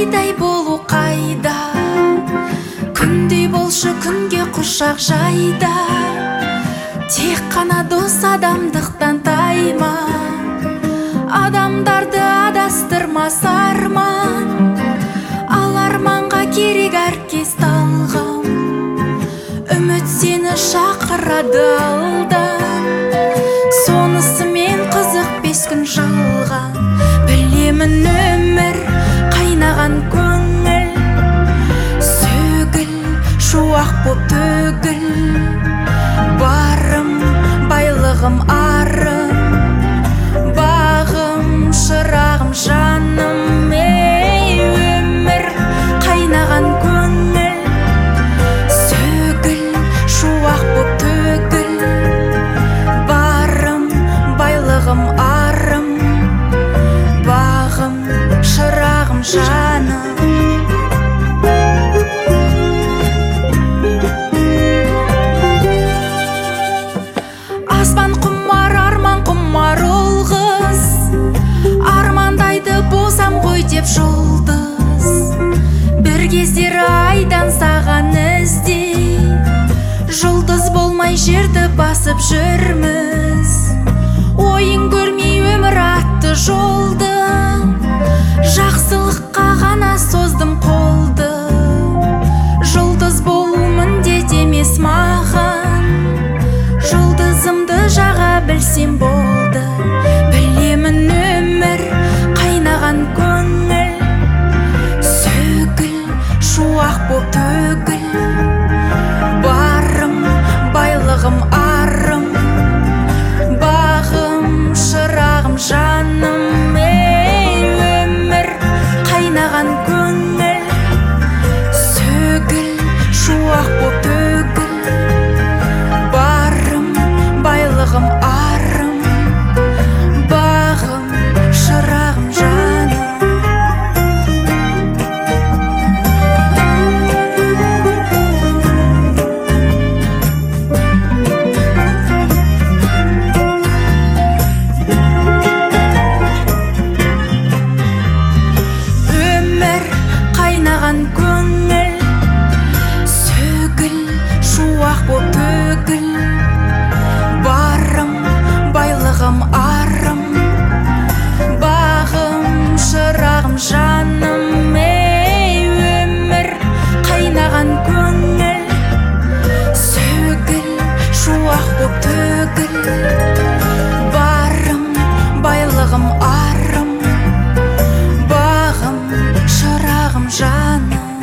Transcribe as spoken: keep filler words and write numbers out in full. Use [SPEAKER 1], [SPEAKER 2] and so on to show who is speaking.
[SPEAKER 1] айдай болу қайда, күндей болшы күнге құшақ жайда. Тек қана дос адамдықтан тайма, адамдарды адастырмас арман. Ал арманға керек әркез талғам, үміт сені шақырады алдан. Сонысымен қызық бес күн жалған, білемін өмір қайнаған көңіл. Сөгіл шуақ боп төгіл, барым байлығым арым, бағым шырағым жаным. Ей өмір қайнаған көңіл, сөгіл шуақ боп төгіл, барым байлығым арым, бағым шырағым жаным. Аспан құмар, арман құмар ол қыз, армандайды болсам ғой деп жұлдыз. Бір кездері айдан саған іздей, жұлдыз болмай жерді басып жүрміз. Ойын көрмей өмір атты жолды, жақсылыққа ғана создым қолды. Жұлдыз болу міндет емес маған, жұлдызымды жаға білсем болды. Білемін өмір қайнаған көңіл, сөгіл шуақ боп төгіл, барым байлығым арым, бағым шырағым жаным. Ей өмір қайнаған көңіл, сөгіл шуақ боп төгіл, барым байлығым арым, бағым шырағым жаным. Өмір қайнаған көңіл, сөгіл шуақ боп төгіл, барым байлығым арым, бағым шырағым жаным. Ей өмір қайнаған көңіл, сөгіл шуақ боп төгіл, барым байлығым арым, бағым шырағым жаным.